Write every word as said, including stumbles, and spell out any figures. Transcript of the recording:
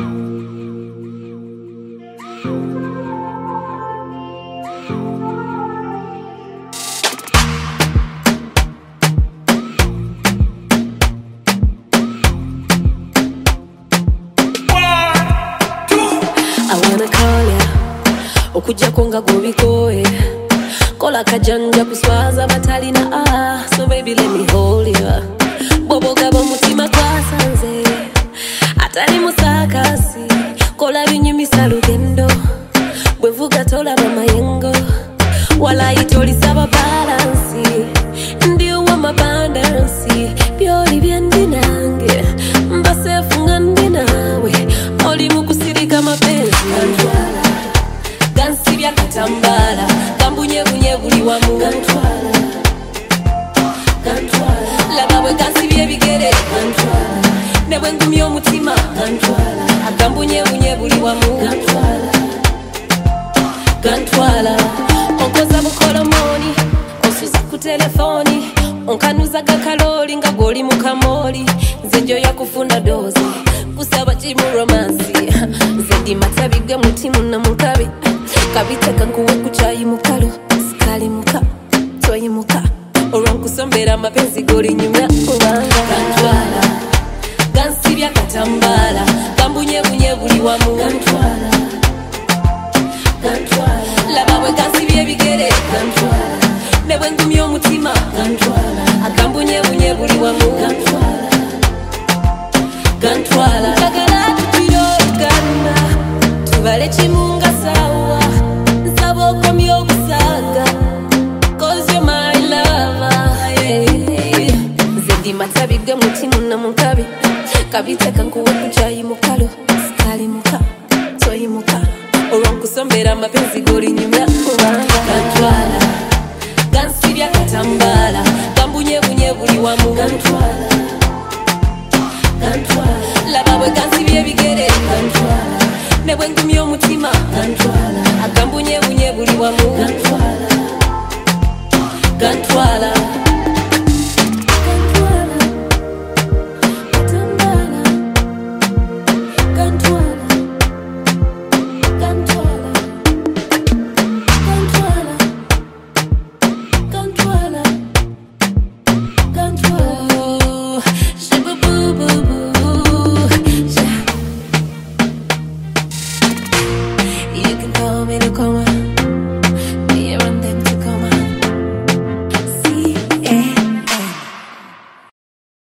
Okuja konga gobikoe Kola kajanja kuswaza batalina ah So baby let me hold you Bobo gabo mutima kwa sanze Atali musakasi Kola binyumisa lugendo Bwevuga tola mama yengo Wala itoli saba balansi Ndiyo wa mabandansi Byoli byendi nange Mbase funga ndi nawe Oli mukusirika mapenzi Kantwala Gansibya katambala Kambunye bunye buli wamu Kantwala Kantwala Lababwe gansibye bigere Kantwala Nebwe ngumye omutima Kantwala Akambunye bunye buli wamu Kantwala Kantwala Onkoza bukola moni Osuza ku telefoni Onkanuza gakaloli nga goli mukamoli Nzenjo ya kufunda dozi Kusaba chimu romansi Zendi matabige mutimu na mukabi Kabiteka nkuwe kuchayi mukalo Sikali muka, toyi muka Orangu sombera mapenzi goli nyumya kubanga Kantwala Gansibya katambala Kambunye bunye buli wamu Kantwala Kantwala Lababwe gansibye bigere Kantwala Nebwe ngumye omutima Kantwala Akambunye bunye buli wamu Kantwala Kantwala Kagala tupirogana Tubale chimunga sawa Nsabo komi okusanga Cause you're my lover yeah. Zendi matabige mutimu na munkabi Kabiteka nkuwe kuchayi mukalo Sikali muka, toyi muka Orangu sombera mapenzi goli nyumya kubanga Kantwala Gansibya katambala Kambunye bunye buli wamu Kantwala Kantwala Lababwe gansibye bigere Kantwala Nebwe ngumye